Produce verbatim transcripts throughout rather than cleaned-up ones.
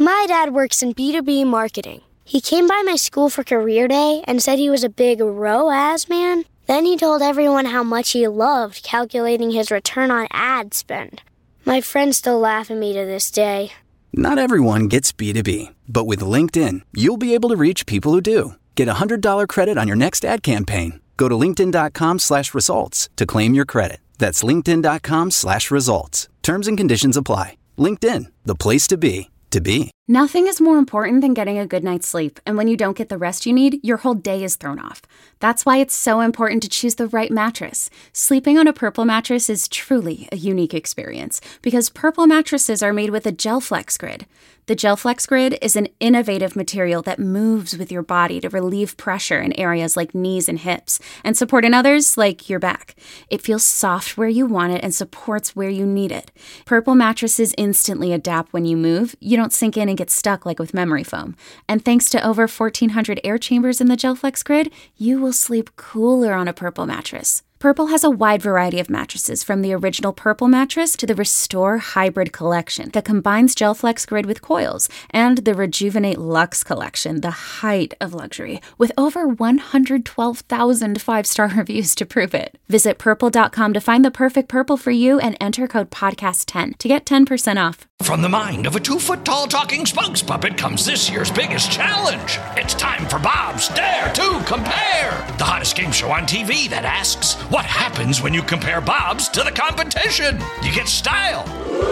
My dad works in B two B marketing. He came by my school for career day and said he was a big R O A S man. Then he told everyone how much he loved calculating his return on ad spend. My friends still laugh at me to this day. Not everyone gets B two B, but with LinkedIn, you'll be able to reach people who do. Get a one hundred dollars credit on your next ad campaign. Go to linkedin.com slash results to claim your credit. That's linkedin.com slash results. Terms and conditions apply. LinkedIn, the place to be, to be. Nothing is more important than getting a good night's sleep, and when you don't get the rest you need, your whole day is thrown off. That's why it's so important to choose the right mattress. Sleeping on a Purple mattress is truly a unique experience, because Purple mattresses are made with a GelFlex Grid. The GelFlex Grid is an innovative material that moves with your body to relieve pressure in areas like knees and hips, and support in others like your back. It feels soft where you want it and supports where you need it. Purple mattresses instantly adapt when you move. You don't sink in and get stuck like with memory foam. And thanks to over fourteen hundred air chambers in the GelFlex Grid, you will sleep cooler on a Purple mattress. Purple has a wide variety of mattresses, from the original Purple mattress to the Restore Hybrid collection that combines GelFlex Grid with coils, and the Rejuvenate Luxe collection, the height of luxury, with over one hundred twelve thousand five-star reviews to prove it. Visit purple dot com to find the perfect Purple for you and enter code podcast ten to get ten percent off. From the mind of a two-foot-tall talking spokes puppet comes this year's biggest challenge. It's time for Bob's Dare to Compare, the hottest game show on T V that asks, what happens when you compare Bob's to the competition? You get style.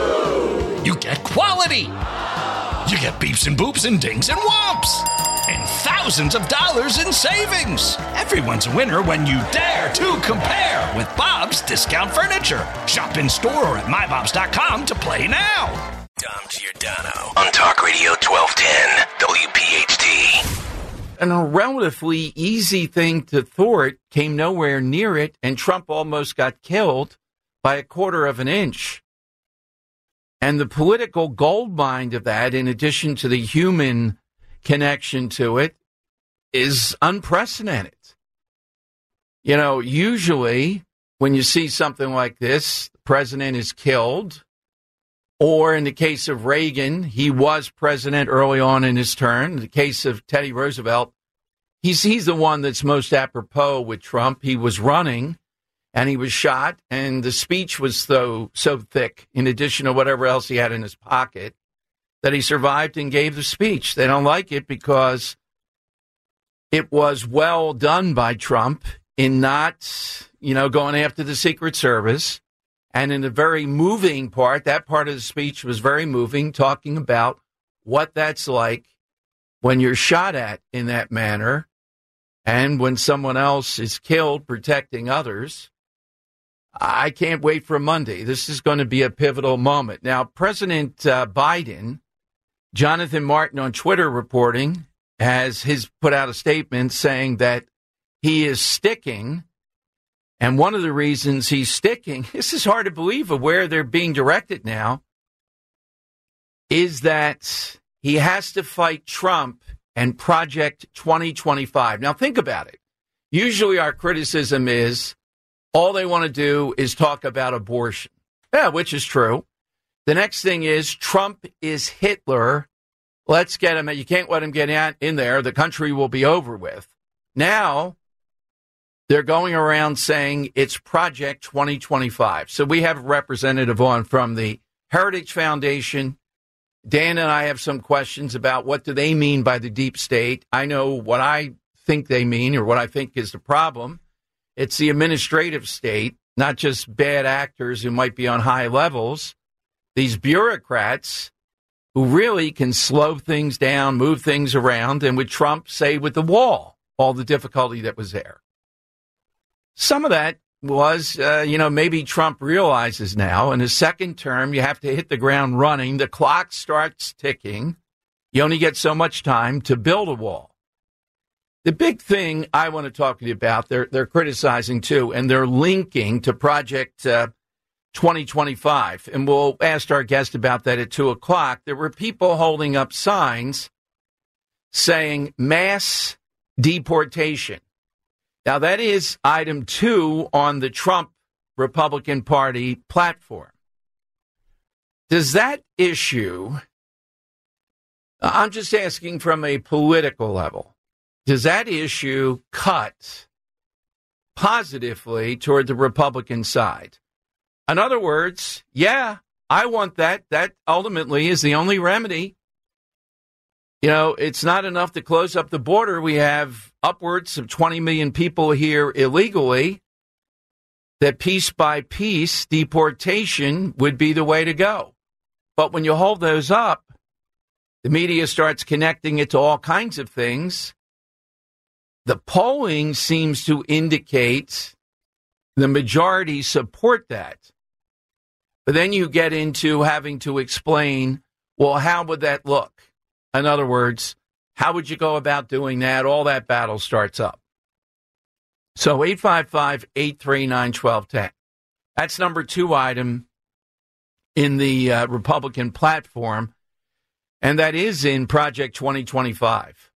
You get quality. You get beeps and boops and dings and whomps. And thousands of dollars in savings. Everyone's a winner when you dare to compare with Bob's Discount Furniture. Shop in store or at my bobs dot com to play now. Dom Giordano on Talk Radio twelve ten W P H T. And a relatively easy thing to thwart came nowhere near it, and Trump almost got killed by a quarter of an inch. And the political goldmine of that, in addition to the human connection to it, is unprecedented. You know, usually when you see something like this, the president is killed, or in the case of Reagan, he was president early on in his term. In the case of Teddy Roosevelt, he's he's the one that's most apropos with Trump. He was running, and he was shot, and the speech was so, so thick, in addition to whatever else he had in his pocket, that he survived and gave the speech. They don't like it because it was well done by Trump in not, you know, going after the Secret Service. And in a very moving part, that part of the speech was very moving, talking about what that's like when you're shot at in that manner and when someone else is killed protecting others. I can't wait for Monday. This is going to be a pivotal moment. Now, President uh, Biden, Jonathan Martin on Twitter reporting, has his put out a statement saying that he is sticking. And one of the reasons he's sticking, this is hard to believe of where they're being directed now, is that he has to fight Trump and Project twenty twenty-five. Now, think about it. Usually our criticism is all they want to do is talk about abortion. Yeah, which is true. The next thing is Trump is Hitler. Let's get him. You can't let him get in there. The country will be over with. Now they're going around saying it's Project twenty twenty-five. So we have a representative on from the Heritage Foundation. Dan and I have some questions about what do they mean by the deep state. I know what I think they mean, or what I think is the problem. It's the administrative state, not just bad actors who might be on high levels. These bureaucrats who really can slow things down, move things around, and with Trump, say with the wall, all the difficulty that was there. Some of that was, uh, you know, maybe Trump realizes now in his second term, you have to hit the ground running. The clock starts ticking. You only get so much time to build a wall. The big thing I want to talk to you about, they're, they're criticizing too, and they're linking to Project uh, twenty twenty-five. And we'll ask our guest about that at two o'clock. There were people holding up signs saying mass deportation. Now, that is item two on the Trump Republican Party platform. Does that issue I'm just asking from a political level, does that issue cut positively toward the Republican side? In other words, yeah, I want that. That ultimately is the only remedy. You know, it's not enough to close up the border. We have upwards of twenty million people here illegally. That piece by piece deportation would be the way to go. But when you hold those up, the media starts connecting it to all kinds of things. The polling seems to indicate the majority support that. But then you get into having to explain, well, how would that look? In other words, how would you go about doing that? All that battle starts up. So eight five five, eight three nine, one two one zero. That's number two item in the uh, Republican platform, and that is in Project twenty twenty-five.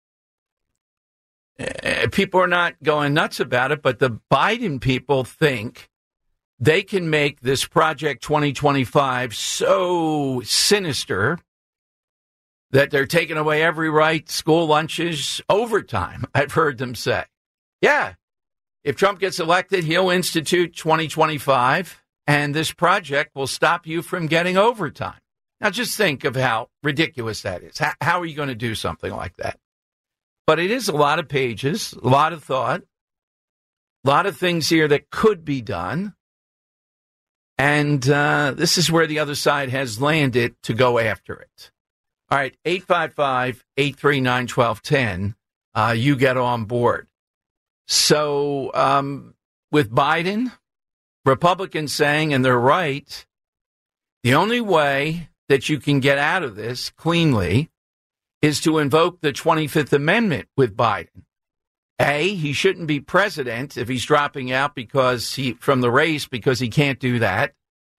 Uh, people are not going nuts about it, but the Biden people think they can make this Project twenty twenty-five so sinister that they're taking away every right, school lunches, overtime, I've heard them say. Yeah, if Trump gets elected, he'll institute twenty twenty-five, and this project will stop you from getting overtime. Now, just think of how ridiculous that is. How, how are you going to do something like that? But it is a lot of pages, a lot of thought, a lot of things here that could be done. And uh, this is where the other side has landed to go after it. All right, eight five five, eight three nine, one two one zero. Uh, you get on board. So um, with Biden, Republicans saying, and they're right, the only way that you can get out of this cleanly is to invoke the twenty-fifth Amendment with Biden. A, he shouldn't be president if he's dropping out because he from the race because he can't do that.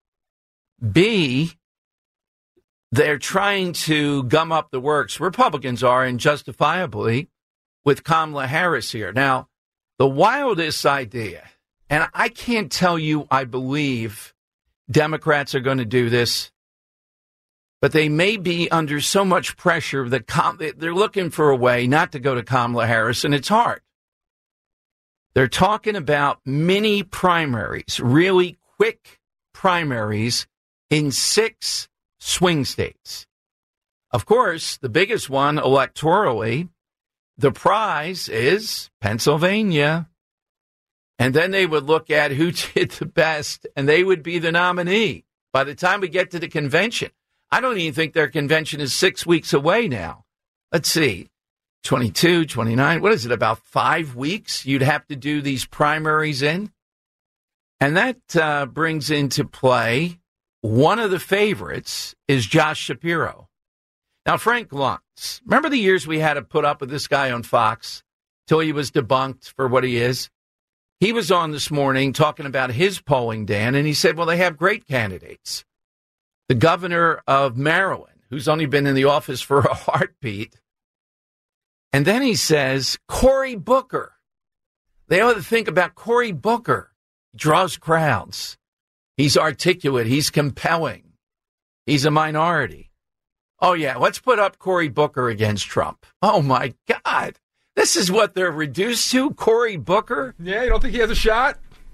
B, they're trying to gum up the works. Republicans are, and justifiably, with Kamala Harris here. Now, the wildest idea, and I can't tell you I believe Democrats are going to do this, but they may be under so much pressure that Com- they're looking for a way not to go to Kamala Harris, and it's hard. They're talking about mini primaries, really quick primaries in six swing states. Of course, the biggest one electorally, the prize is Pennsylvania. And then they would look at who did the best, and they would be the nominee. By the time we get to the convention, I don't even think their convention is six weeks away now. Let's see, twenty-two, twenty-nine, what is it, about five weeks you'd have to do these primaries in? And that uh, brings into play one of the favorites is Josh Shapiro. Now, Frank Luntz, remember the years we had to put up with this guy on Fox till he was debunked for what he is? He was on this morning talking about his polling, Dan, and he said, well, they have great candidates. The governor of Maryland, who's only been in the office for a heartbeat. And then he says, Cory Booker. They ought to think about Cory Booker. He draws crowds. He's articulate. He's compelling. He's a minority. Oh, yeah, let's put up Cory Booker against Trump. Oh, my God. This is what they're reduced to, Cory Booker? Yeah, you don't think he has a shot?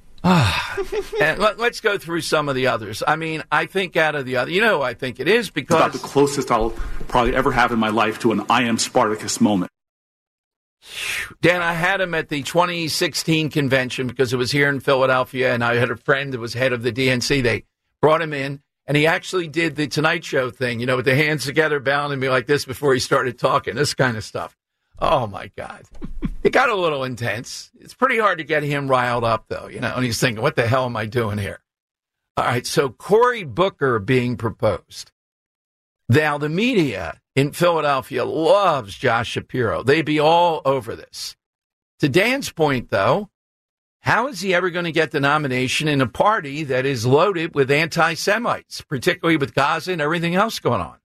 And let, let's go through some of the others. I mean, I think out of the other, you know who I think it is because... It's about the closest I'll probably ever have in my life to an I am Spartacus moment. Dan, I had him at the twenty sixteen convention because it was here in Philadelphia, and I had a friend that was head of the D N C. They brought him in, and he actually did the Tonight Show thing, you know, with the hands together, bowing me like this before he started talking, this kind of stuff. Oh, my God. It got a little intense. It's pretty hard to get him riled up, though, you know, and he's thinking, what the hell am I doing here? All right, so Cory Booker being proposed. Now, the media in Philadelphia loves Josh Shapiro. They be all over this. To Dan's point, though, how is he ever going to get the nomination in a party that is loaded with anti-Semites, particularly with Gaza and everything else going on?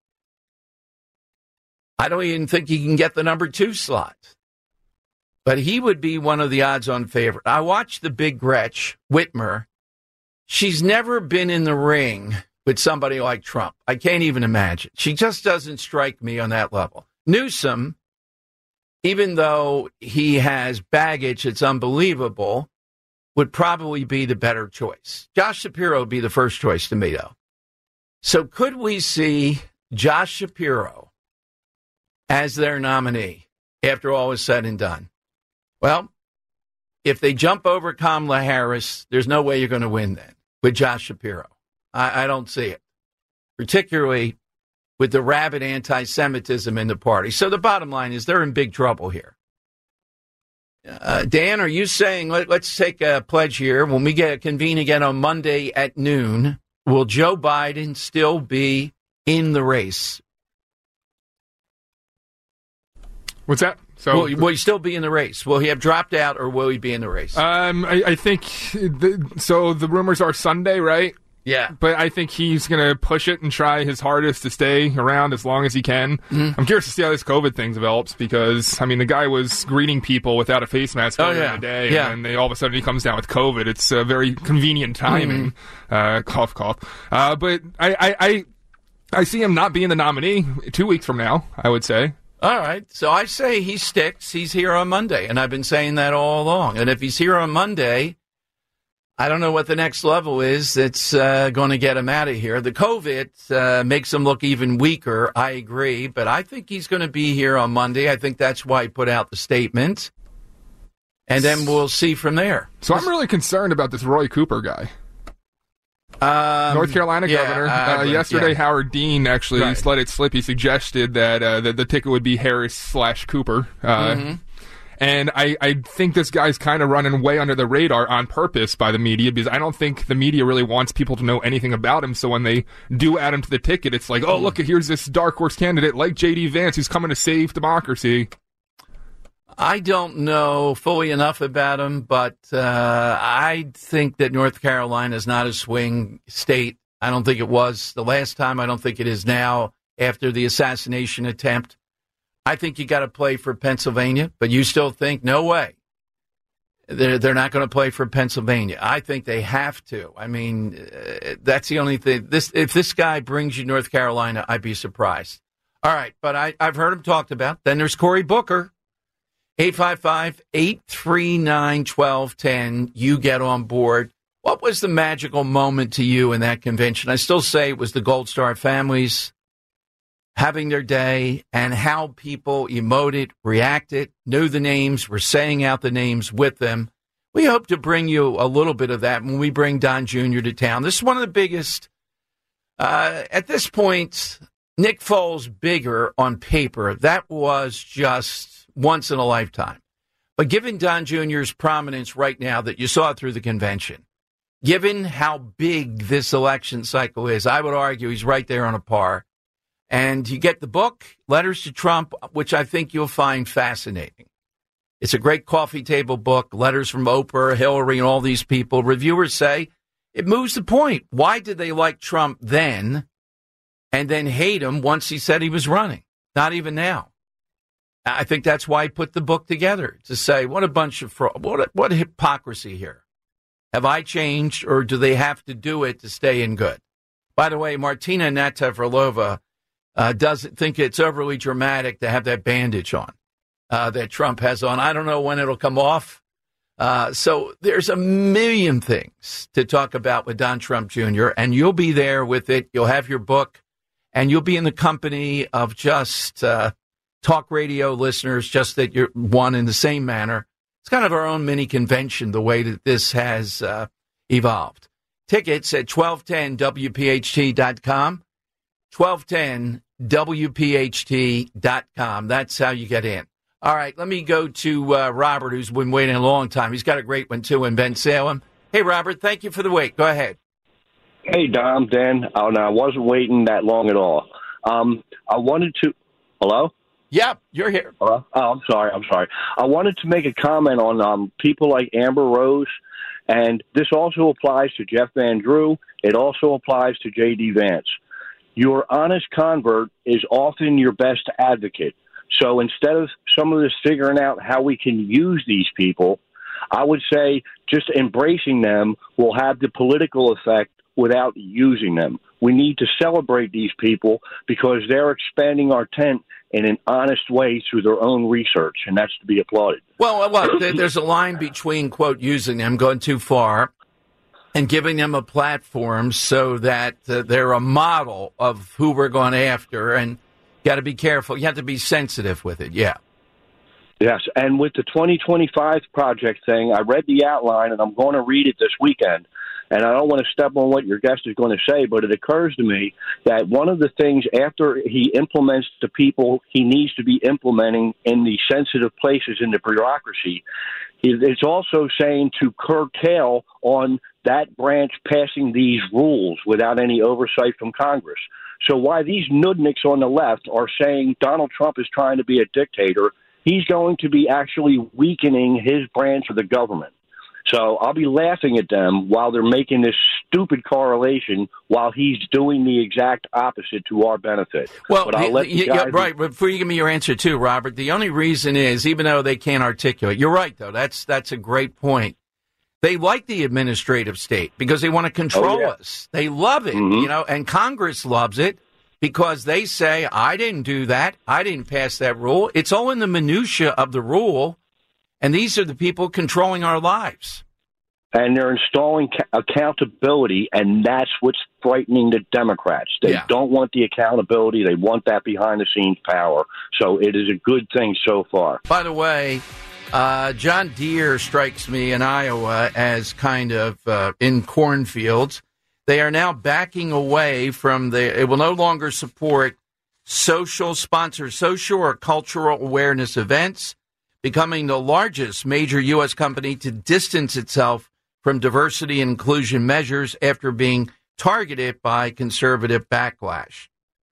I don't even think he can get the number two slot. But he would be one of the odds-on favorite. I watched the big Gretch, Whitmer. She's never been in the ring with somebody like Trump. I can't even imagine. She just doesn't strike me on that level. Newsom, even though he has baggage that's unbelievable, would probably be the better choice. Josh Shapiro would be the first choice to me, though. So could we see Josh Shapiro as their nominee after all is said and done? Well, if they jump over Kamala Harris, there's no way you're going to win then with Josh Shapiro. I, I don't see it, particularly with the rabid anti-Semitism in the party. So the bottom line is they're in big trouble here. Uh, Dan, are you saying, let, let's take a pledge here. When we get convene again on Monday at noon, will Joe Biden still be in the race? What's that? So will, will he still be in the race? Will he have dropped out, or will he be in the race? Um, I, I think the, so. The rumors are Sunday, right? Yeah, but I think he's going to push it and try his hardest to stay around as long as he can. Mm-hmm. I'm curious to see how this COVID thing develops because, I mean, the guy was greeting people without a face mask oh, earlier yeah. in the day, yeah. and then they, all of a sudden he comes down with COVID. It's a very convenient timing. Mm-hmm. Uh, cough, cough. Uh, but I, I, I, I see him not being the nominee two weeks from now, I would say. All right. So I say he sticks. He's here on Monday, and I've been saying that all along. And if he's here on Monday, I don't know what the next level is that's uh, going to get him out of here. The COVID uh, makes him look even weaker, I agree, but I think he's going to be here on Monday. I think that's why he put out the statement, and then we'll see from there. So I'm really concerned about this Roy Cooper guy. Um, North Carolina yeah, governor. uh, Uh, yesterday, yeah. Howard Dean actually Right. let it slip. He suggested that, uh, that the ticket would be Harris slash Cooper. Uh, mm-hmm. And I, I think this guy's kind of running way under the radar on purpose by the media because I don't think the media really wants people to know anything about him. So when they do add him to the ticket, it's like, oh, look, here's this dark horse candidate like J D Vance who's coming to save democracy. I don't know fully enough about him, but uh, I think that North Carolina is not a swing state. I don't think it was the last time. I don't think it is now after the assassination attempt. I think you got to play for Pennsylvania, but you still think, no way. They're, they're not going to play for Pennsylvania. I think they have to. I mean, uh, that's the only thing. This If this guy brings you North Carolina, I'd be surprised. All right, but I, I've heard him talked about. Then there's Cory Booker. eight five five, eight three nine, one two one zero. You get on board. What was the magical moment to you in that convention? I still say it was the Gold Star families having their day and how people emoted, reacted, knew the names, were saying out the names with them. We hope to bring you a little bit of that when we bring Don Junior to town. This is one of the biggest, uh, at this point, Nick Foles bigger on paper. That was just once in a lifetime. But given Don Junior's prominence right now that you saw through the convention, given how big this election cycle is, I would argue he's right there on a par. And you get the book, Letters to Trump, which I think you'll find fascinating. It's a great coffee table book, letters from Oprah, Hillary, and all these people. Reviewers say it moves the point. Why did they like Trump then and then hate him once he said he was running? Not even now. I think that's why he put the book together, to say, what a bunch of fraud, what, what hypocrisy here. Have I changed, or do they have to do it to stay in good? By the way, Martina Navratilova uh, doesn't think it's overly dramatic to have that bandage on uh, that Trump has on. I don't know when it'll come off. Uh, so there's a million things to talk about with Don Trump Junior, and you'll be there with it. You'll have your book, and you'll be in the company of just uh, talk radio listeners, just that you're one in the same manner. It's kind of our own mini convention, the way that this has uh, evolved. Tickets at twelve ten W P H T dot com, twelve ten W P H T dot com. That's how you get in. All right, let me go to uh, Robert, who's been waiting a long time. He's got a great one, too, in Bensalem. Hey, Robert, thank you for the wait. Go ahead. Hey, Dom, Dan. Oh, no, I wasn't waiting that long at all. Um, I wanted to – hello? Yep, you're here. Hello? Oh, I'm sorry. I'm sorry. I wanted to make a comment on um, people like Amber Rose, and this also applies to Jeff Van Drew. It also applies to J D Vance. Your honest convert is often your best advocate. So instead of some of this figuring out how we can use these people, I would say just embracing them will have the political effect without using them. We need to celebrate these people because they're expanding our tent in an honest way through their own research, and that's to be applauded. Well, well, there's a line between, quote, using them, going too far, and giving them a platform so that uh, they're a model of who we're going after, and you got to be careful. You have to be sensitive with it, yeah. Yes, and with the twenty twenty-five project thing, I read the outline, and I'm going to read it this weekend. And I don't want to step on what your guest is going to say, but it occurs to me that one of the things after he implements the people he needs to be implementing in the sensitive places in the bureaucracy, it's also saying to curtail on that branch passing these rules without any oversight from Congress. So while these nudniks on the left are saying Donald Trump is trying to be a dictator, he's going to be actually weakening his branch of the government. So I'll be laughing at them while they're making this stupid correlation while he's doing the exact opposite to our benefit. Well, but I'll let you, guys... yeah, right. Before you give me your answer, too, Robert, the only reason is, even though they can't articulate, you're right, though. That's that's a great point. They like the administrative state because they want to control oh, yeah. us. They love it, mm-hmm. you know, and Congress loves it because they say, I didn't do that. I didn't pass that rule. It's all in the minutia of the rule. And these are the people controlling our lives. And they're installing ca- accountability, and that's what's frightening the Democrats. They yeah. don't want the accountability. They want that behind-the-scenes power. So it is a good thing so far. By the way, uh, John Deere strikes me in Iowa as kind of uh, in cornfields. They are now backing away from the – it will no longer support social sponsor, social or cultural awareness events, becoming the largest major U S company to distance itself from diversity and inclusion measures after being targeted by conservative backlash.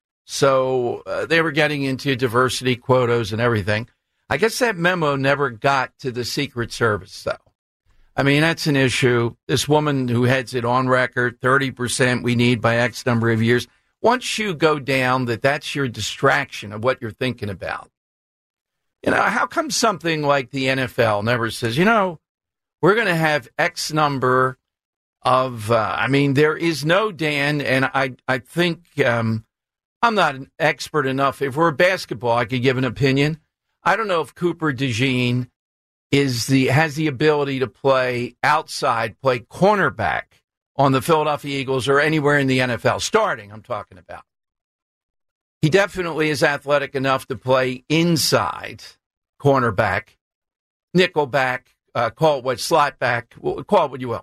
So uh, they were getting into diversity quotas and everything. I guess that memo never got to the Secret Service, though. I mean, that's an issue. This woman who heads it on record, thirty percent we need by X number of years. Once you go down that that's your distraction of what you're thinking about. You know, how come something like the N F L never says, you know, we're going to have X number of, uh, I mean, there is no, Dan, and I, I think um, I'm not an expert enough. If we're basketball, I could give an opinion. I don't know if Cooper DeJean is the has the ability to play outside, play cornerback on the Philadelphia Eagles or anywhere in the N F L, starting, I'm talking about. He definitely is athletic enough to play inside, cornerback, nickelback, uh, call it what, slot back, call it what you will.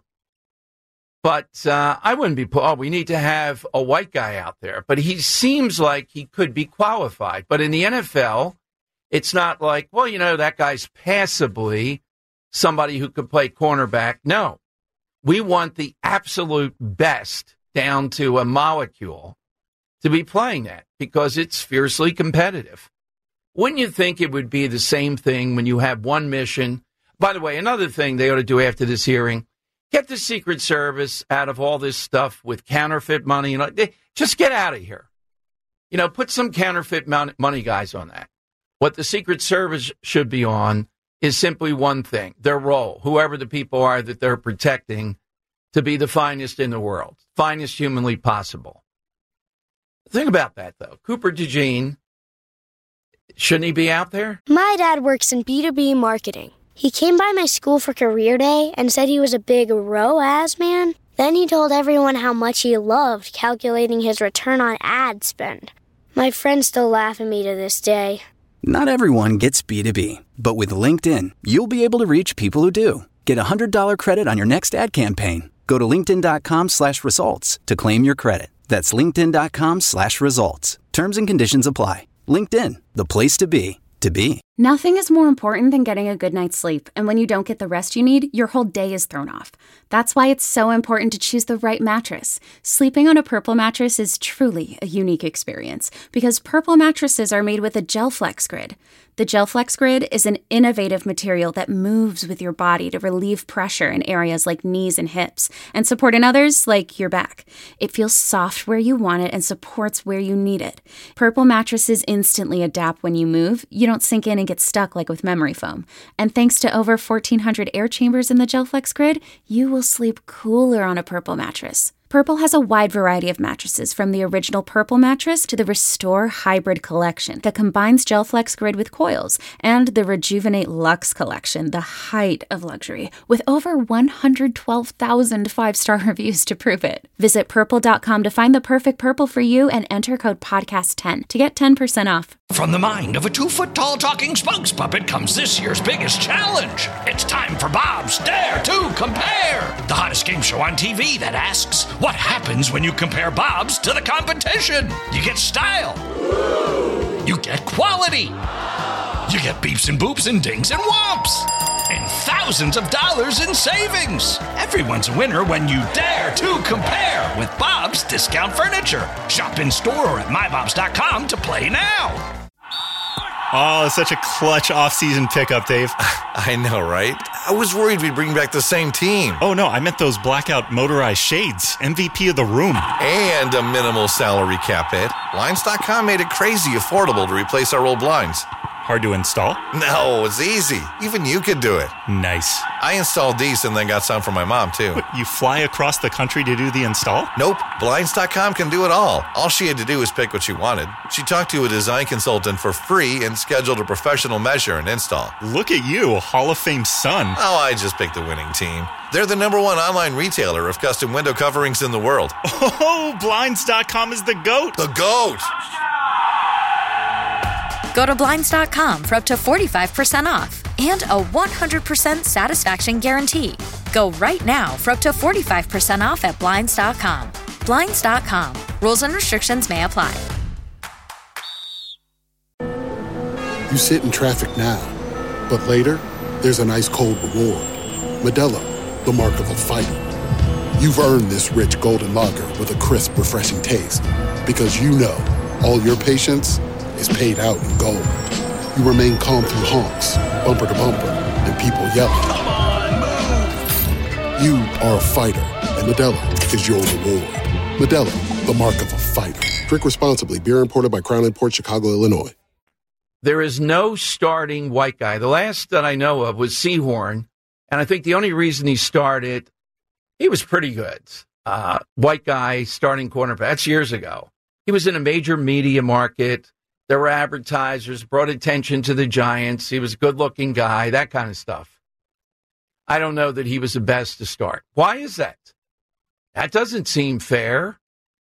But uh, I wouldn't be, oh, we need to have a white guy out there. But he seems like he could be qualified. But in the N F L, it's not like, well, you know, that guy's passably somebody who could play cornerback. No, we want the absolute best down to a molecule to be playing that because it's fiercely competitive. Wouldn't you think it would be the same thing when you have one mission? By the way, another thing they ought to do after this hearing, get the Secret Service out of all this stuff with counterfeit money. You know, they, just get out of here. You know, put some counterfeit money guys on that. What the Secret Service should be on is simply one thing, their role, whoever the people are that they're protecting, to be the finest in the world, finest humanly possible. Think about that, though. Cooper DeJean, shouldn't he be out there? My dad works in B two B marketing. He came by my school for career day and said he was a big R O A S man. Then he told everyone how much he loved calculating his return on ad spend. My friends still laugh at me to this day. Not everyone gets B two B, but with LinkedIn, you'll be able to reach people who do. Get a one hundred dollars credit on your next ad campaign. Go to linkedin.com slash results to claim your credit. That's linkedin.com slash results. Terms and conditions apply. LinkedIn, the place to be, to be. Nothing is more important than getting a good night's sleep. And when you don't get the rest you need, your whole day is thrown off. That's why it's so important to choose the right mattress. Sleeping on a Purple mattress is truly a unique experience because Purple mattresses are made with a GelFlex Grid. The GelFlex Grid is an innovative material that moves with your body to relieve pressure in areas like knees and hips and support in others like your back. It feels soft where you want it and supports where you need it. Purple mattresses instantly adapt when you move. You don't sink in and get stuck like with memory foam. And thanks to over fourteen hundred air chambers in the GelFlex Grid, you will sleep cooler on a Purple mattress. Purple has a wide variety of mattresses, from the original Purple mattress to the Restore Hybrid collection that combines GelFlex Grid with coils, and the Rejuvenate Luxe collection, the height of luxury, with over one hundred twelve thousand five-star reviews to prove it. Visit purple dot com to find the perfect Purple for you and enter code podcast ten to get ten percent off. From the mind of a two-foot-tall talking spokes puppet comes this year's biggest challenge. It's time for Bob's Dare to Compare, the hottest game show on T V that asks, what happens when you compare Bob's to the competition? You get style. You get quality. You get beeps and boops and dings and whomps. And thousands of dollars in savings. Everyone's a winner when you dare to compare with Bob's Discount Furniture. Shop in store or at my bobs dot com to play now. Oh, such a clutch off-season pickup, Dave. I know, right? I was worried we'd bring back the same team. Oh, no, I meant those blackout motorized shades. M V P of the room. And a minimal salary cap hit. Blinds dot com made it crazy affordable to replace our old blinds. Hard to install? No, it's easy. Even you could do it. Nice. I installed these and then got some for my mom, too. What, you fly across the country to do the install? Nope. Blinds dot com can do it all. All she had to do was pick what she wanted. She talked to a design consultant for free and scheduled a professional measure and install. Look at you, a Hall of Fame son. Oh, I just picked the winning team. They're the number one online retailer of custom window coverings in the world. Oh, Blinds dot com is the GOAT. The GOAT! Go to Blinds dot com for up to forty-five percent off and a one hundred percent satisfaction guarantee. Go right now for up to forty-five percent off at Blinds dot com. Blinds dot com. Rules and restrictions may apply. You sit in traffic now, but later, there's an ice-cold reward. Modelo, the mark of a fighter. You've earned this rich golden lager with a crisp, refreshing taste. Because you know, all your patience is paid out in gold. You remain calm through honks, bumper to bumper, and people yelling. Come on, move! You are a fighter, and Modelo is your reward. Modelo, the mark of a fighter. Drink responsibly. Beer imported by Crown Imports, Chicago, Illinois. There is no starting white guy. The last that I know of was Sehorn, and I think the only reason he started, he was pretty good. Uh, white guy starting cornerback. That's years ago. He was in a major media market. There were advertisers, brought attention to the Giants. He was a good-looking guy, that kind of stuff. I don't know that he was the best to start. Why is that? That doesn't seem fair.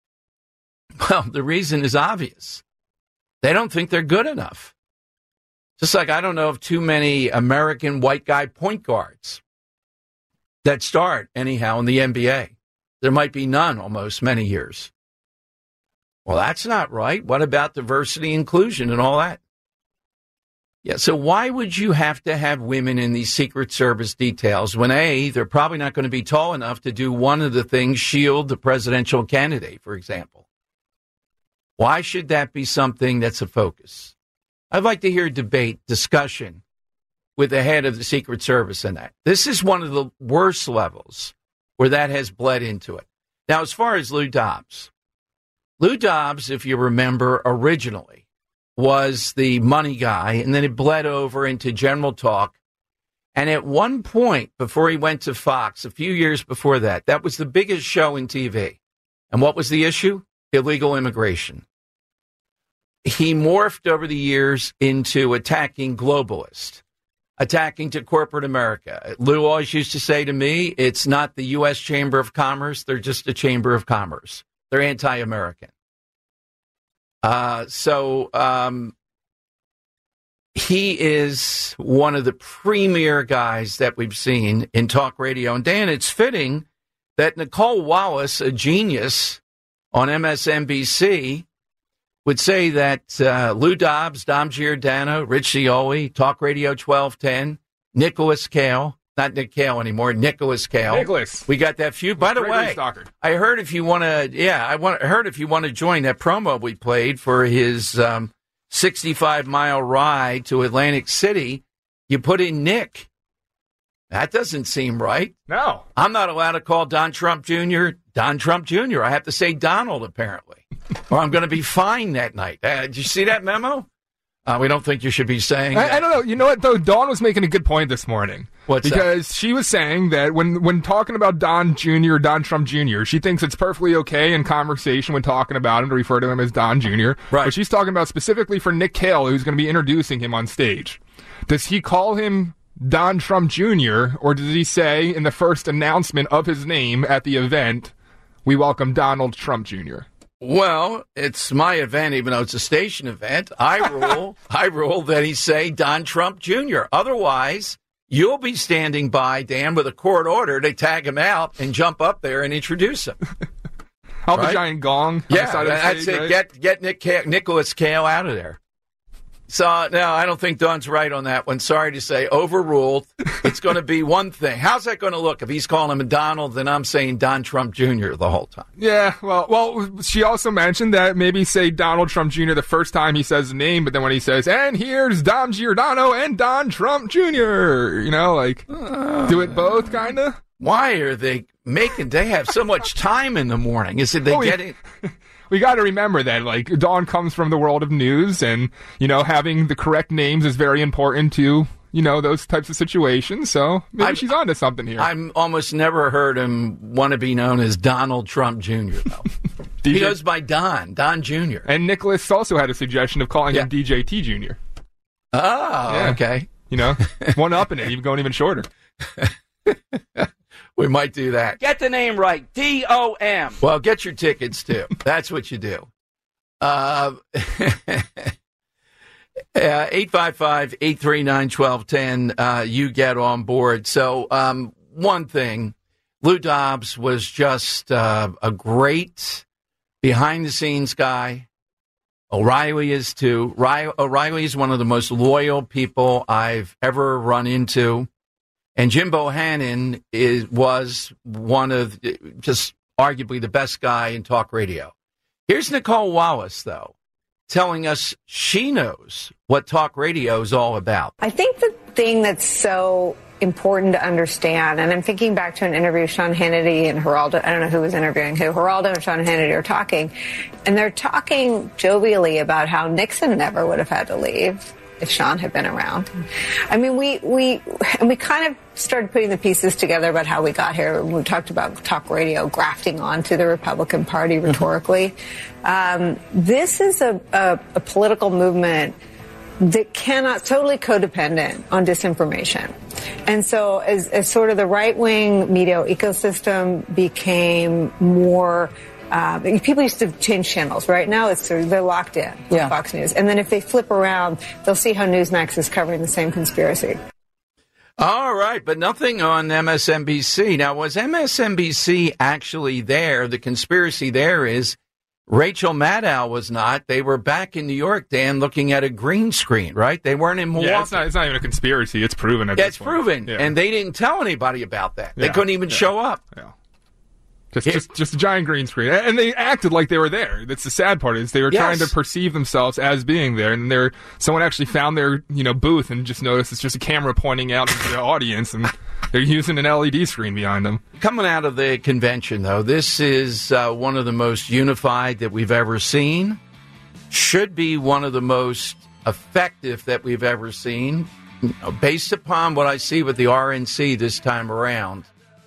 Well, the reason is obvious. They don't think they're good enough. Just like I don't know of too many American white guy point guards that start, anyhow, in the N B A. There might be none almost many years. Well, that's not right. What about diversity, inclusion, and all that? Yeah, so why would you have to have women in these Secret Service details when, A, they're probably not going to be tall enough to do one of the things, shield the presidential candidate, for example? Why should that be something that's a focus? I'd like to hear debate, discussion with the head of the Secret Service and that. This is one of the worst levels where that has bled into it. Now, as far as Lou Dobbs, Lou Dobbs, if you remember, originally was the money guy, and then it bled over into general talk. And at one point, before he went to Fox, a few years before that, that was the biggest show in T V. And what was the issue? Illegal immigration. He morphed over the years into attacking globalists, attacking to corporate America. Lou always used to say to me, it's not the U S Chamber of Commerce, they're just a Chamber of Commerce. They're anti-American. Uh, so um, he is one of the premier guys that we've seen in talk radio. And Dan, it's fitting that Nicole Wallace, a genius on M S N B C, would say that uh, Lou Dobbs, Dom Giordano, Rich Cioli, Talk Radio twelve ten, Nicholas Cale, not Nick Cale anymore, Nicholas Cale. Nicholas. We got that feud. By the way, Stalker. I heard if you want to, yeah, I want, heard if you want to join that promo we played for his um, sixty-five mile ride to Atlantic City, you put in Nick. That doesn't seem right. No. I'm not allowed to call Don Trump Junior Don Trump Junior I have to say Donald, apparently, or I'm going to be fined that night. Uh, did you see that memo? Uh, we don't think you should be saying I, that. I don't know. You know what, though? Dawn was making a good point this morning. What's because that? she was saying that when, when talking about Don Junior, Don Trump Junior, she thinks it's perfectly okay in conversation when talking about him to refer to him as Don Junior Right. But she's talking about specifically for Nick Cale, who's going to be introducing him on stage. Does he call him Don Trump Junior, or does he say in the first announcement of his name at the event, we welcome Donald Trump Junior? Well, it's my event, even though it's a station event. I rule, I rule that he say Don Trump Junior Otherwise, you'll be standing by, Dan, with a court order to tag him out and jump up there and introduce him. How Right? the giant gong? on Yeah, the side of the that's stage, it. right? Get get Nick Cale, Nicholas Cale out of there. So, no, I don't think Don's right on that one. Sorry to say, overruled. It's going to be one thing. How's that going to look if he's calling him Donald and I'm saying Don Trump Junior the whole time? Yeah, well, well, she also mentioned that maybe say Donald Trump Junior the first time he says the name, but then when he says, and here's Dom Giordano and Don Trump Junior, you know, like, uh, do it both, kind of? Why are they making, they have so much time in the morning? Is it they Oh, get yeah. it? We got to remember that, like, Dawn comes from the world of news, and, you know, having the correct names is very important to, you know, those types of situations, so maybe I'm, she's onto something here. I've almost never heard him want to be known as Donald Trump Junior, though. He goes by Don, Don Junior And Nicholas also had a suggestion of calling Yeah. him D J T Junior Oh, Yeah. okay. You know, one up in it, even going even shorter. We might do that. Get the name right. D O M. Well, get your tickets, too. That's what you do. Uh, eight five five, eight three nine, one two one zero. Uh, you get on board. So, um, one thing, Lou Dobbs was just uh, a great behind-the-scenes guy. O'Reilly is, too. Ry- O'Reilly is one of the most loyal people I've ever run into. And Jim Bohannon is, was one of just arguably the best guy in talk radio. Here's Nicole Wallace, though, telling us she knows what talk radio is all about. I think the thing that's so important to understand, and I'm thinking back to an interview Sean Hannity and Geraldo, I don't know who was interviewing who, Geraldo and Sean Hannity are talking, and they're talking jovially about how Nixon never would have had to leave if Sean had been around. I mean, we, we, and we kind of started putting the pieces together about how we got here. We talked about talk radio grafting onto the Republican Party rhetorically. Um, this is a, a, a political movement that cannot, totally codependent on disinformation. And so as, as sort of the right-wing media ecosystem became more Uh, people used to change channels. Right now, it's sort of, they're locked in with Yeah. Fox News. And then if they flip around, they'll see how Newsmax is covering the same conspiracy. All right, but nothing on M S N B C. Now, was M S N B C actually there? The conspiracy there is Rachel Maddow was not. They were back in New York, Dan, looking at a green screen, right? They weren't in Milwaukee. Yeah, it's not, it's not even a conspiracy. It's proven at Yeah, this it's point. proven. Yeah. And they didn't tell anybody about that. They Yeah. couldn't even Yeah. show up. Yeah. Just, just, just a giant green screen, and they acted like they were there. That's the sad part is they were Yes. trying to perceive themselves as being there, and they're someone actually found their you know booth and just noticed it's just a camera pointing out into the audience, and they're using an L E D screen behind them. Coming out of the convention, though, this is uh, one of the most unified that we've ever seen. Should be one of the most effective that we've ever seen, you know, based upon what I see with the R N C this time around.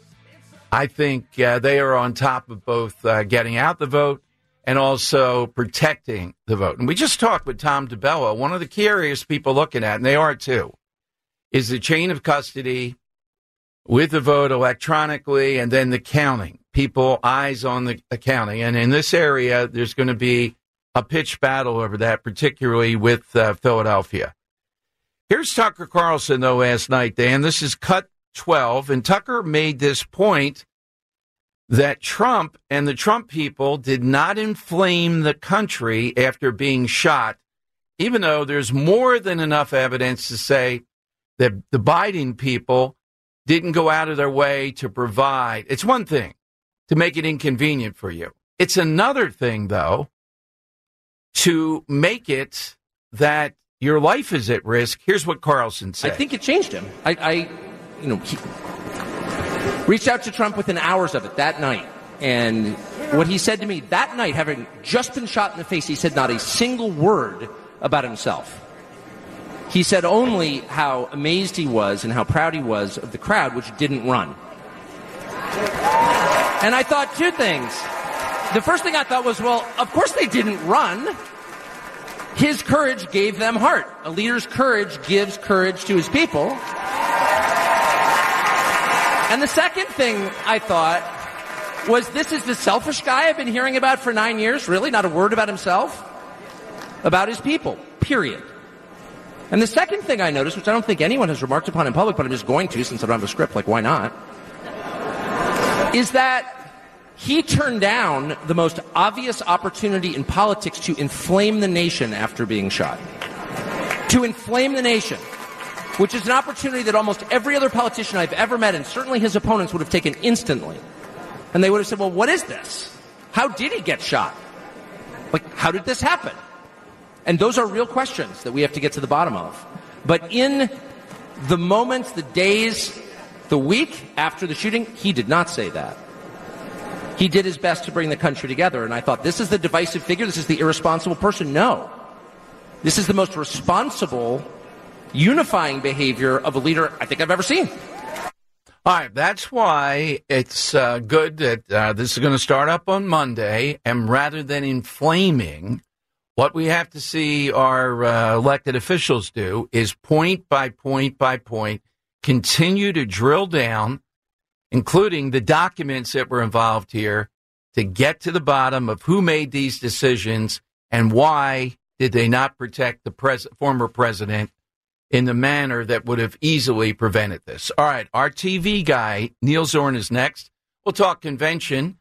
I think uh, they are on top of both uh, getting out the vote and also protecting the vote. And we just talked with Tom DeBello. One of the key areas people looking at, and they are too, is the chain of custody with the vote electronically and then the counting. People, eyes on the counting. And in this area, there's going to be a pitched battle over that, particularly with uh, Philadelphia. Here's Tucker Carlson, though, last night, Dan. This is cut twelve, and Tucker made this point that Trump and the Trump people did not inflame the country after being shot, even though there's more than enough evidence to say that the Biden people didn't go out of their way to provide. It's one thing to make it inconvenient for you. It's another thing, though, to make it that your life is at risk. Here's what Carlson said. I think it changed him. I, I you know, he reached out to Trump within hours of it that night. And what he said to me that night, having just been shot in the face, he said not a single word about himself. He said only how amazed he was and how proud he was of the crowd, which didn't run. And I thought two things. The first thing I thought was, well, of course they didn't run. His courage gave them heart. A leader's courage gives courage to his people. And the second thing I thought was, this is the selfish guy I've been hearing about for nine years? Really? Not a word about himself? About his people. Period. And the second thing I noticed, which I don't think anyone has remarked upon in public, but I'm just going to since I don't have a script, like why not, is that he turned down the most obvious opportunity in politics to inflame the nation after being shot. To inflame the nation, which is an opportunity that almost every other politician I've ever met, and certainly his opponents, would have taken instantly. And they would have said, well, what is this? How did he get shot? Like, how did this happen? And those are real questions that we have to get to the bottom of. But in the moments, the days, the week after the shooting, he did not say that. He did his best to bring the country together, and I thought, this is the divisive figure, this is the irresponsible person. No. This is the most responsible, unifying behavior of a leader I think I've ever seen. All right, that's why it's uh, good that uh, this is going to start up on Monday, and rather than inflaming, what we have to see our uh, elected officials do is point by point by point, continue to drill down, including the documents that were involved here, to get to the bottom of who made these decisions and why did they not protect the pres- former president in the manner that would have easily prevented this. All right, our T V guy, Neil Zorn, is next. We'll talk convention.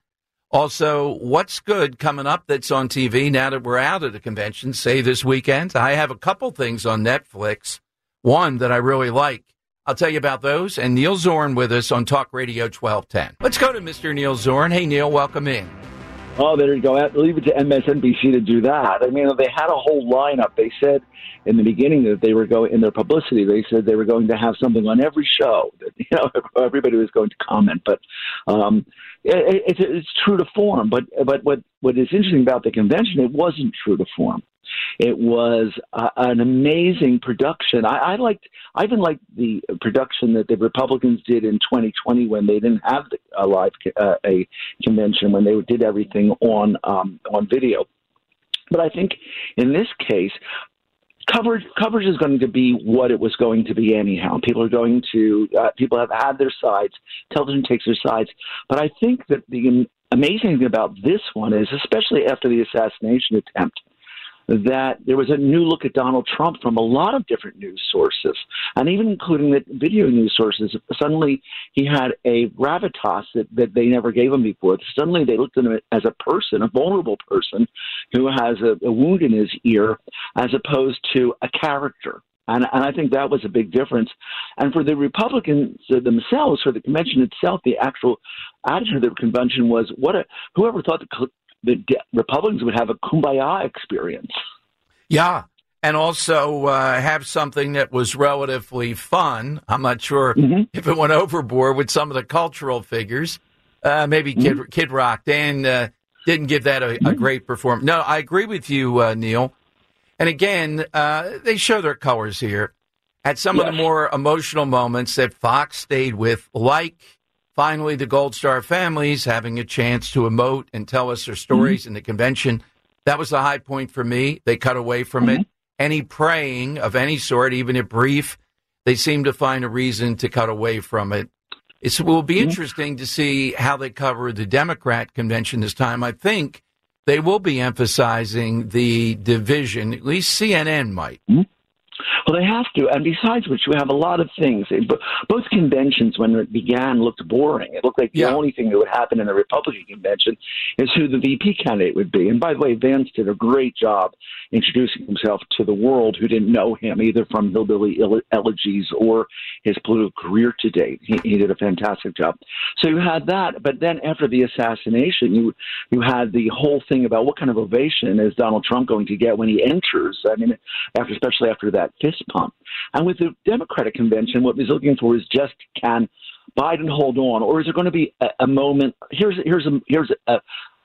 Also, what's good coming up that's on T V now that we're out of the convention, say this weekend? I have a couple things on Netflix, one that I really like. I'll tell you about those. And Neil Zorn with us on Talk Radio twelve ten. Let's go to Mister Neil Zorn. Hey, Neil, welcome in. Oh, there you go. Leave it to M S N B C to do that. I mean, they had a whole lineup. They said in the beginning that they were going, in their publicity, they said they were going to have something on every show. That, you know, everybody was going to comment. But um, it, it, it's true to form. But but what, what is interesting about the convention, it wasn't true to form. It was uh, an amazing production. I, I liked, I even liked the production that the Republicans did in twenty twenty when they didn't have the, a live uh, a convention, when they did everything on um, on video. But I think in this case, coverage coverage is going to be what it was going to be anyhow. People are going to uh, people have had their sides. Television takes their sides. But I think that the amazing thing about this one is, especially after the assassination attempt, that there was a new look at Donald Trump from a lot of different news sources, and even including the video news sources. Suddenly he had a gravitas that, that they never gave him before. Suddenly they looked at him as a person, a vulnerable person who has a, a wound in his ear, as opposed to a character. And, and I think that was a big difference. And for the Republicans themselves, for the convention itself, the actual attitude of the convention was, what a, whoever thought the the Republicans would have a kumbaya experience. Yeah, and also uh, have something that was relatively fun. I'm not sure mm-hmm. if it went overboard with some of the cultural figures. Uh, maybe Kid, mm-hmm. Kid Rock. Dan uh, didn't give that a, a great performance. No, I agree with you, uh, Neil. And again, uh, they show their colors here. At some yes. of the more emotional moments that Fox stayed with, like finally the Gold Star families having a chance to emote and tell us their stories mm-hmm. in the convention. That was the high point for me. They cut away from mm-hmm. it. Any praying of any sort, even if brief, they seem to find a reason to cut away from it. It will be mm-hmm. interesting to see how they cover the Democrat convention this time. I think they will be emphasizing the division, at least C N N might. Mm-hmm. Well, they have to. And besides which, we have a lot of things. Both conventions, when it began, looked boring. It looked like the yeah. only thing that would happen in the Republican convention is who the V P candidate would be. And by the way, Vance did a great job introducing himself to the world who didn't know him, either from Hillbilly Elegies or his political career to date. He, he did a fantastic job. So you had that. But then after the assassination, you you had the whole thing about what kind of ovation is Donald Trump going to get when he enters. I mean, after especially after that fist pump. And with the Democratic convention, what he's looking for is just, can Biden hold on, or is there going to be a, a moment? Here's here's a here's a,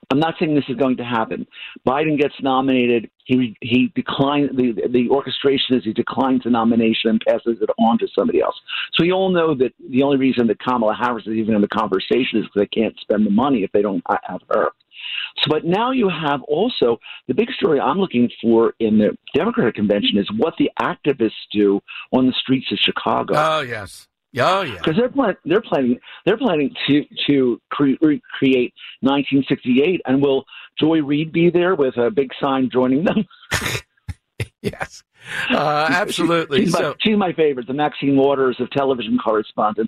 I'm not saying this is going to happen. Biden gets nominated. He he declines the the orchestration is he declines the nomination and passes it on to somebody else. So you all know that the only reason that Kamala Harris is even in the conversation is because they can't spend the money if they don't have her. So, but now you have also the big story I'm looking for in the Democratic convention is what the activists do on the streets of Chicago. Oh yes. Oh yeah, because they're plan- they're planning they're planning to to cre- recreate nineteen sixty-eight, and will Joy Reid be there with a big sign joining them? Yes, uh, absolutely. She's, she's, so, my, she's my favorite, the Maxine Waters of television correspondence.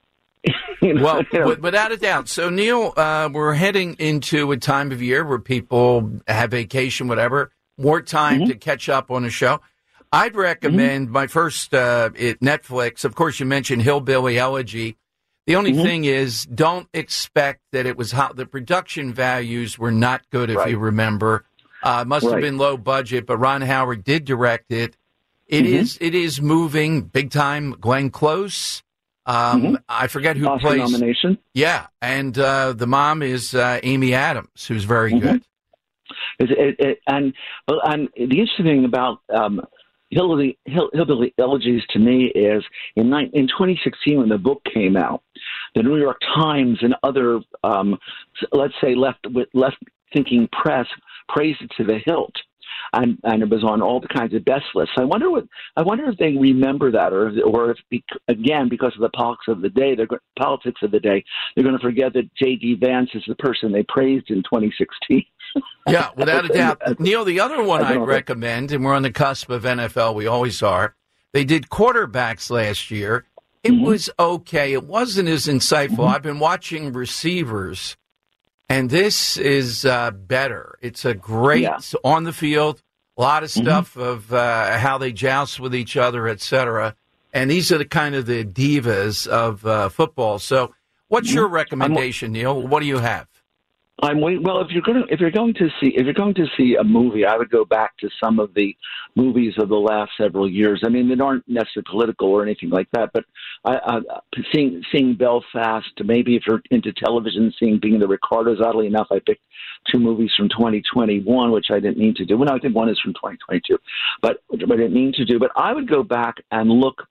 you know, well, you know. without a doubt. So, Neil, uh, we're heading into a time of year where people have vacation, whatever, more time mm-hmm. to catch up on a show. I'd recommend mm-hmm. my first uh, it, Netflix. Of course, you mentioned Hillbilly Elegy. The only mm-hmm. thing is, don't expect that it was hot. The production values were not good, if right. you remember. Uh, must right. have been low budget, but Ron Howard did direct it. It mm-hmm. is it is moving big time. Glenn Close. Um, mm-hmm. I forget who Oscar plays. Nomination. Yeah, and uh, the mom is uh, Amy Adams, who's very mm-hmm. good. It, it, it, and well, and the interesting thing about um, Hillbilly, Hill, Hillbilly Elegies to me is in, in twenty sixteen when the book came out, the New York Times and other, um, let's say, left with left thinking press praised it to the hilt, and, and it was on all the kinds of best lists. I wonder what I wonder if they remember that, or or if again because of the politics of the day, they're politics of the day, they're going to forget that J D Vance is the person they praised in twenty sixteen. Yeah, without a doubt. Neil, the other one I'd recommend, and we're on the cusp of N F L, we always are, they did quarterbacks last year. It mm-hmm. was okay. It wasn't as insightful. Mm-hmm. I've been watching receivers, and this is uh, better. It's a great yeah. on the field, a lot of stuff mm-hmm. of uh, how they joust with each other, et cetera. And these are the kind of the divas of uh, football. So what's mm-hmm. your recommendation, Neil? What do you have? I'm wait. Well, if you're going to if you're going to see if you're going to see a movie, I would go back to some of the movies of the last several years. I mean, they aren't necessarily political or anything like that, but I, I, seeing seeing Belfast. Maybe if you're into television, seeing Being the Ricardos. Oddly enough, I picked two movies from twenty twenty-one, which I didn't mean to do. Well, no, I think one is from twenty twenty-two, but but I didn't mean to do. But I would go back and look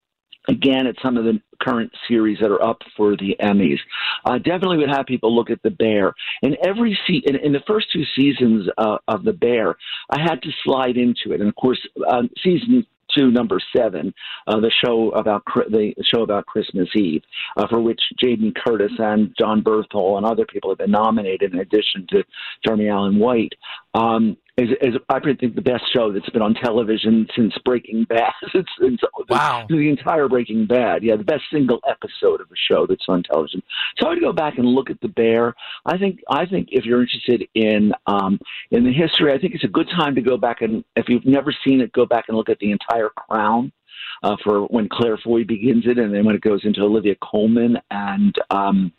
again at some of the current series that are up for the Emmys. I definitely would have people look at The Bear. In every se- in, in the first two seasons uh, of The Bear, I had to slide into it. And of course, uh, season two, number seven, uh, the show about the show about Christmas Eve, uh, for which Jaden Curtis and John Berthel and other people have been nominated, in addition to Jeremy Allen White. Um, Is, is I think the best show that's been on television since Breaking Bad. It's, it's, wow. The, the entire Breaking Bad. Yeah, the best single episode of a show that's on television. So I would go back and look at The Bear. I think I think if you're interested in um, in the history, I think it's a good time to go back and, if you've never seen it, go back and look at the entire Crown uh, for when Claire Foy begins it, and then when it goes into Olivia Colman and um,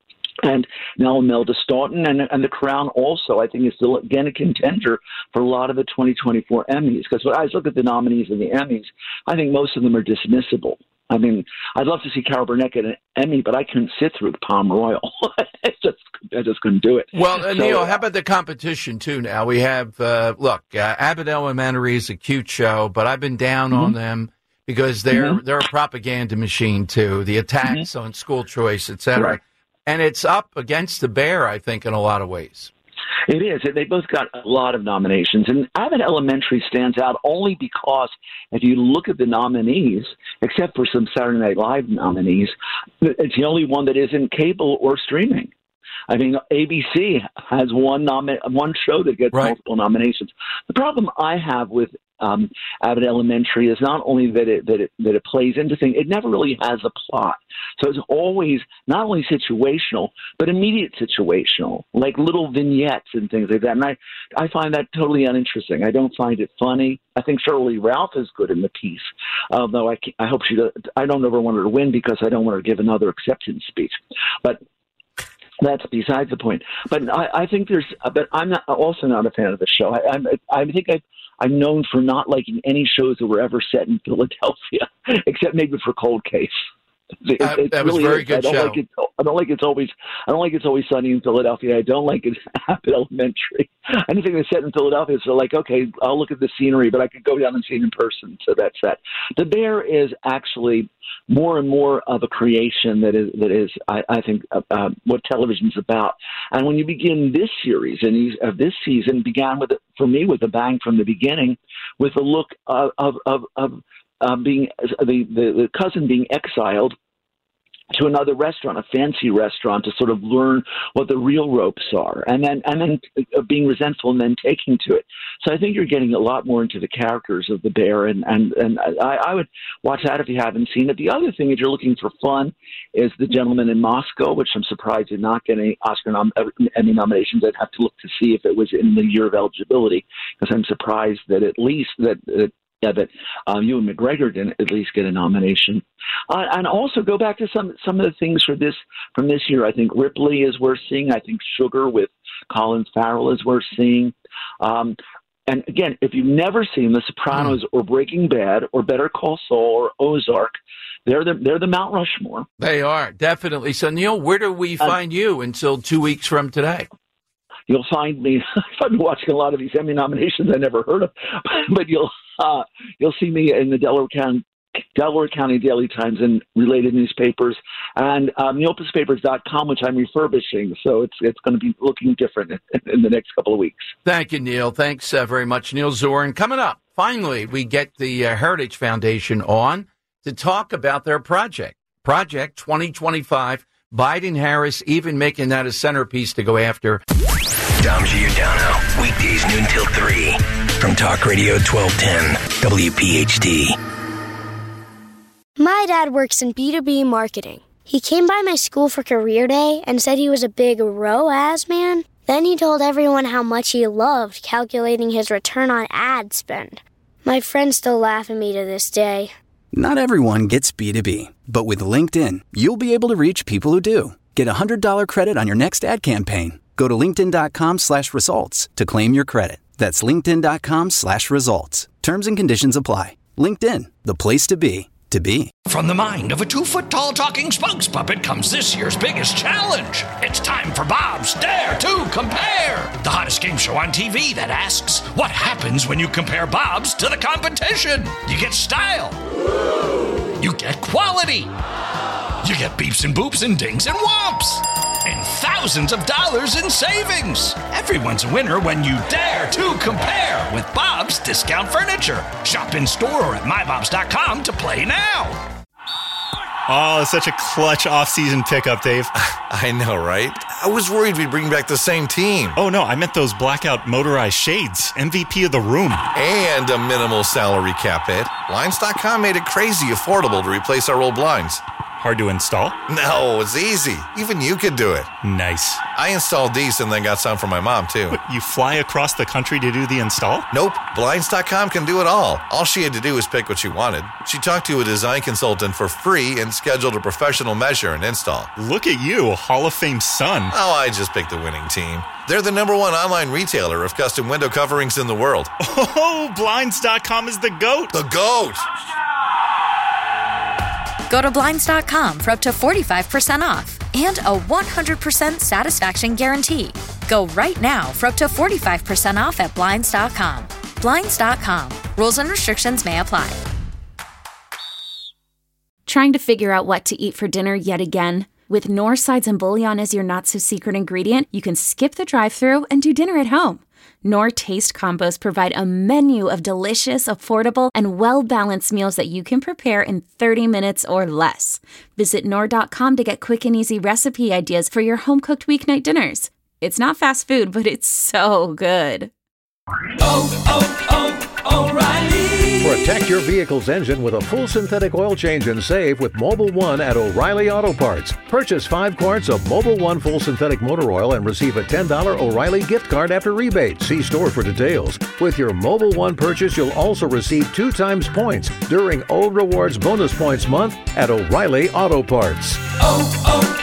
And now Imelda Staunton, and, and The Crown also, I think, is still, again, a contender for a lot of the twenty twenty-four Emmys. Because when I look at the nominees in the Emmys, I think most of them are dismissible. I mean, I'd love to see Carol Burnett get an Emmy, but I couldn't sit through the Palm Royal. I just, I just couldn't do it. Well, uh, so, Neil, how about the competition, too, now? We have, uh, look, uh, Abbott Elementary is a cute show, but I've been down mm-hmm. on them because they're, mm-hmm. they're a propaganda machine, too. The attacks mm-hmm. on school choice, et cetera. Right. And it's up against The Bear, I think, in a lot of ways. It is. They both got a lot of nominations. And Abbott Elementary stands out only because if you look at the nominees, except for some Saturday Night Live nominees, it's the only one that isn't cable or streaming. I mean, A B C has one nomi- one show that gets right. multiple nominations. The problem I have with um, Abbott Elementary is not only that it that it that it plays into things, it never really has a plot. So it's always not only situational, but immediate situational, like little vignettes and things like that. And I, I find that totally uninteresting. I don't find it funny. I think Shirley Ralph is good in the piece, although I, I hope she does, I don't ever want her to win because I don't want her to give another acceptance speech. But that's besides the point. But I, I think there's. But I'm not, also not a fan of the show. I, I'm, I think I, I'm known for not liking any shows that were ever set in Philadelphia, except maybe for Cold Case. It, that, it that really was a very is. good I don't show. Like it, I don't like it's always. I don't like it's always sunny in Philadelphia. I don't like it Abbott Elementary. Anything that's set in Philadelphia, so like, okay, I'll look at the scenery, but I could go down and see it in person. So that's that. The Bear is actually more and more of a creation that is that is I, I think uh, uh, what television's about. And when you begin this series and these, uh, this season began with for me with a bang from the beginning, with a look of of of, of uh, being the, the the cousin being exiled to another restaurant, a fancy restaurant, to sort of learn what the real ropes are, and then and then uh, being resentful and then taking to it. So I think you're getting a lot more into the characters of the Bear, and and and I, I would watch that if you haven't seen it. The other thing, if you're looking for fun, is The Gentleman in Moscow, which I'm surprised did not get any Oscar nom- Emmy nominations. I'd have to look to see if it was in the year of eligibility, because I'm surprised that at least that. that Yeah, but um, Ewan McGregor didn't at least get a nomination. Uh, and also go back to some some of the things for this from this year. I think Ripley is worth seeing. I think Sugar with Colin Farrell is worth seeing. Um, and again, if you've never seen The Sopranos mm. or Breaking Bad or Better Call Saul or Ozark, they're the they're the Mount Rushmore. They are, definitely. So, Neil, where do we find uh, you until two weeks from today? You'll find me. I've been watching a lot of these Emmy nominations I never heard of, but you'll uh, you'll see me in the Delaware County, Delaware County Daily Times and related newspapers, and um, neopus papers dot com, which I'm refurbishing. So it's it's going to be looking different in, in the next couple of weeks. Thank you, Neil. Thanks uh, very much, Neil Zorin. Coming up, finally, we get the uh, Heritage Foundation on to talk about their project, Project twenty twenty-five. Biden-Harris even making that a centerpiece to go after. Dom Giordano, weekdays noon till three from Talk Radio twelve ten W P H D. My dad works in B two B marketing. He came by my school for career day and said he was a big R O A S man. Then he told everyone how much he loved calculating his return on ad spend. My friends still laugh at me to this day. Not everyone gets B two B, but with LinkedIn, you'll be able to reach people who do. Get a one hundred dollars credit on your next ad campaign. Go to linkedin.com slash results to claim your credit. That's linkedin.com slash results. Terms and conditions apply. LinkedIn, the place to be, to be. From the mind of a two-foot-tall talking spokes puppet comes this year's biggest challenge. It's time for Bob's Dare to Compare, the hottest game show on T V that asks, what happens when you compare Bob's to the competition? You get style. You get quality. You get beeps and boops and dings and whomps. And thousands of dollars in savings. Everyone's a winner when you dare to compare with Bob's Discount Furniture. Shop in store or at my bobs dot com to play now. Oh, such a clutch off-season pickup, Dave. I know, right? I was worried we'd bring back the same team. Oh, no, I meant those blackout motorized shades. M V P of the room. And a minimal salary cap hit. Blinds dot com made it crazy affordable to replace our old blinds. Hard to install? No, it's easy. Even you could do it. Nice. I installed these and then got some for my mom, too. But you fly across the country to do the install? Nope. Blinds dot com can do it all. All she had to do was pick what she wanted. She talked to a design consultant for free and scheduled a professional measure and install. Look at you, Hall of Fame son. Oh, I just picked the winning team. They're the number one online retailer of custom window coverings in the world. Oh, Blinds dot com is the GOAT. The GOAT! Go to Blinds dot com for up to forty-five percent off and a one hundred percent satisfaction guarantee. Go right now for up to forty-five percent off at Blinds dot com. Blinds dot com. Rules and restrictions may apply. Trying to figure out what to eat for dinner yet again? With Knorr sides and bouillon as your not-so-secret ingredient, you can skip the drive-thru and do dinner at home. Knorr Taste Combos provide a menu of delicious, affordable, and well-balanced meals that you can prepare in thirty minutes or less. Visit Knorr dot com to get quick and easy recipe ideas for your home-cooked weeknight dinners. It's not fast food, but it's so good. Oh, oh, oh, O'Reilly! Protect your vehicle's engine with a full synthetic oil change and save with Mobil one at O'Reilly Auto Parts. Purchase five quarts of Mobil one full synthetic motor oil and receive a ten dollars O'Reilly gift card after rebate. See store for details. With your Mobil one purchase, you'll also receive two times points during O Rewards Bonus Points Month at O'Reilly Auto Parts. Oh,